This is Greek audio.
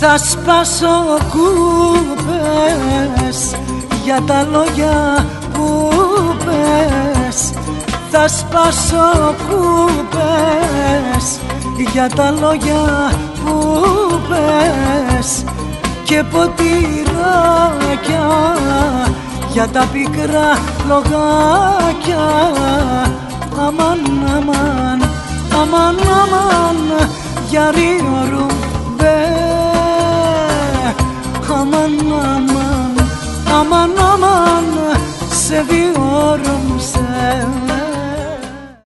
Θα σπάσω κούπες για τα λόγια που πες. Θα σπάσω κούπες για τα λόγια που πες. Και ποτηράκια για τα πικρά λογάκια. Αμάν, αμάν, αμάν, αμάν, για ριορουμπέ. Aman aman, aman aman, seviyorum seni.